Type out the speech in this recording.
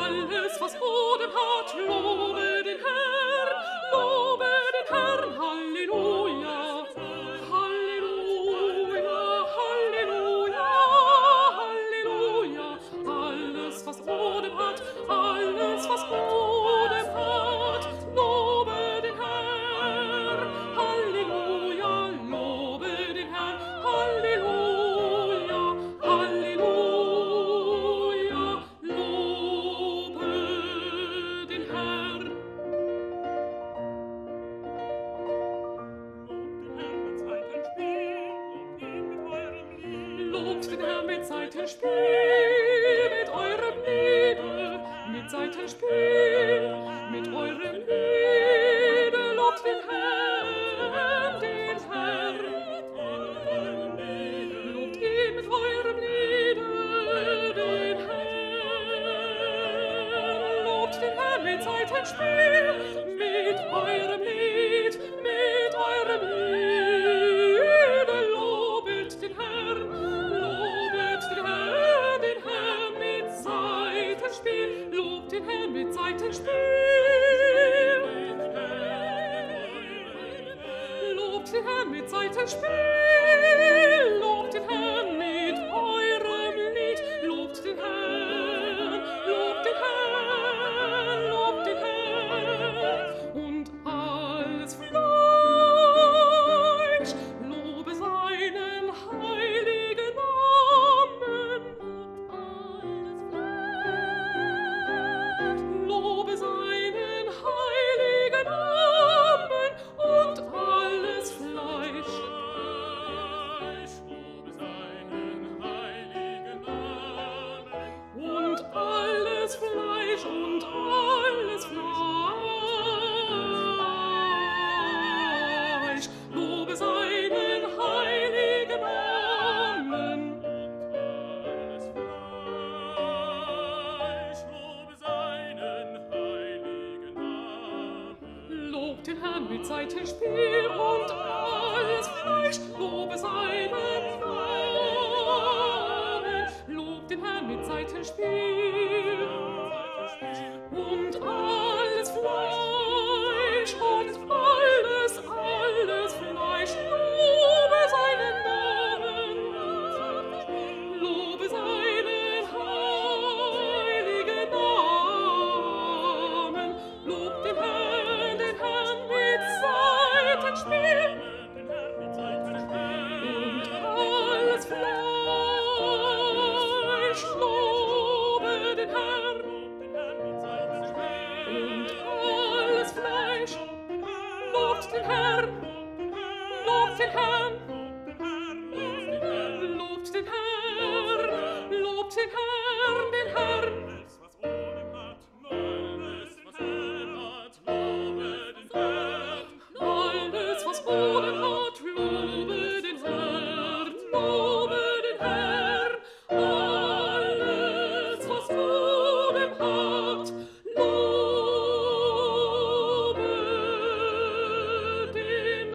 alles, was Boden hat, lobe den Herrn, Halleluja. Halleluja, Halleluja, Halleluja. Alles, was Boden hat, alles, was Boden hat, lobe den Herrn, Halleluja, lobe den Herrn, Halleluja, Halleluja, lobe den Herrn. Lobt den Herrn mit Saitenspiel, mit eurem Liede, mit Saitenspiel, mit eurem Liede, lobt den Herrn, den Herrn. Lobt ihn mit eurem Liede, den Herrn. Lobt den Herrn mit Saitenspiel, mit eurem Lied, mit eurem Liede, lobet den Herrn. Lobt den Herrn mit Saitenspiel. Lobt den Herrn mit Saitenspiel. Lobt den Herrn mit eurem Lied. Lobt den Herrn, lobt den Herrn, lobt den Herrn. Und alles Fleisch lobe seinen heiligen Namen. Lobe seinen heiligen Namen und alles Fleisch. Lobe seinen heiligen Namen und alles Fleisch und alles Fleisch. Lobe seinen heiligen Namen. Lobt den Herrn mit Saitenspiel und alles Fleisch, lobe seinen Namen. Lobt den Herrn mit Saitenspiel und alles Fleisch und alles Fleisch, lobe seinen Namen. Lobe seinen heiligen Namen. Lobt den Herrn mit Saitenspiel und alles Fleisch, lobe den Herrn und alles Fleisch, lobt den Herrn, lobt den Herrn.